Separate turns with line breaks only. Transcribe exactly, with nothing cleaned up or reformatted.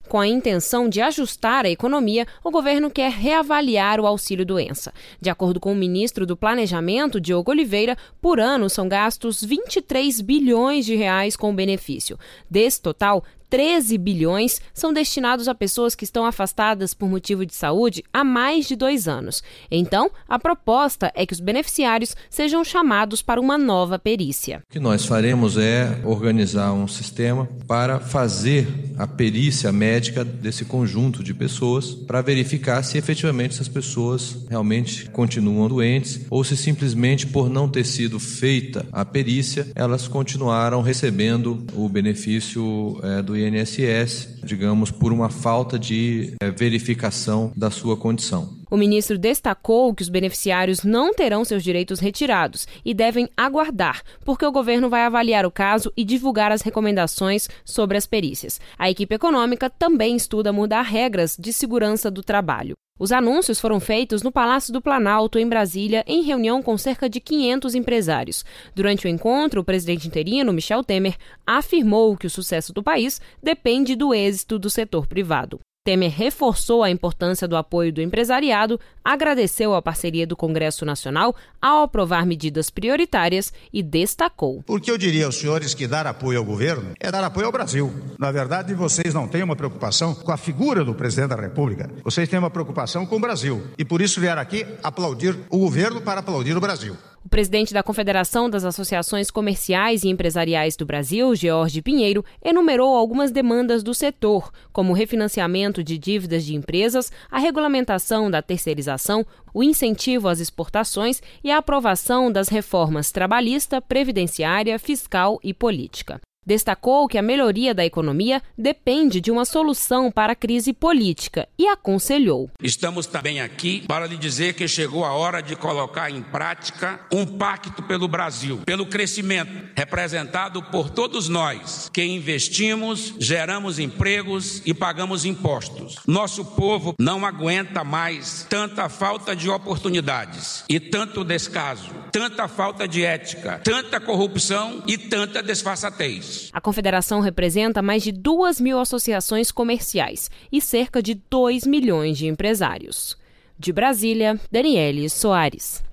Com a intenção de ajustar a economia, o governo quer reavaliar o auxílio-doença. De acordo com o ministro do Planejamento, Diogo Oliveira, por ano são gastos vinte e três bilhões de reais com o benefício. Desse total, treze bilhões são destinados a pessoas que estão afastadas por motivo de saúde há mais de dois anos. Então, a proposta é que os beneficiários sejam chamados para uma nova perícia.
O que nós faremos é organizar um sistema para fazer a perícia médica desse conjunto de pessoas para verificar se efetivamente essas pessoas realmente continuam doentes ou se simplesmente por não ter sido feita a perícia, elas continuaram recebendo o benefício é, do I N S S, digamos, por uma falta de é, verificação da sua condição.
O ministro destacou que os beneficiários não terão seus direitos retirados e devem aguardar, porque o governo vai avaliar o caso e divulgar as recomendações sobre as perícias. A equipe econômica também estuda mudar regras de segurança do trabalho. Os anúncios foram feitos no Palácio do Planalto, em Brasília, em reunião com cerca de quinhentos empresários. Durante o encontro, o presidente interino, Michel Temer, afirmou que o sucesso do país depende do êxito do setor privado. Temer reforçou a importância do apoio do empresariado, agradeceu a parceria do Congresso Nacional ao aprovar medidas prioritárias e destacou.
Porque eu diria aos senhores que dar apoio ao governo é dar apoio ao Brasil. Na verdade, vocês não têm uma preocupação com a figura do presidente da República. Vocês têm uma preocupação com o Brasil. E por isso vieram aqui aplaudir o governo para aplaudir o Brasil.
O presidente da Confederação das Associações Comerciais e Empresariais do Brasil, George Pinheiro, enumerou algumas demandas do setor, como o refinanciamento de dívidas de empresas, a regulamentação da terceirização, o incentivo às exportações e a aprovação das reformas trabalhista, previdenciária, fiscal e política. Destacou que a melhoria da economia depende de uma solução para a crise política e aconselhou.
Estamos também aqui para lhe dizer que chegou a hora de colocar em prática um pacto pelo Brasil, pelo crescimento, representado por todos nós, que investimos, geramos empregos e pagamos impostos. Nosso povo não aguenta mais tanta falta de oportunidades e tanto descaso, tanta falta de ética, tanta corrupção e tanta desfaçatez.
A Confederação representa mais de duas mil associações comerciais e cerca de dois milhões de empresários. De Brasília, Daniele Soares.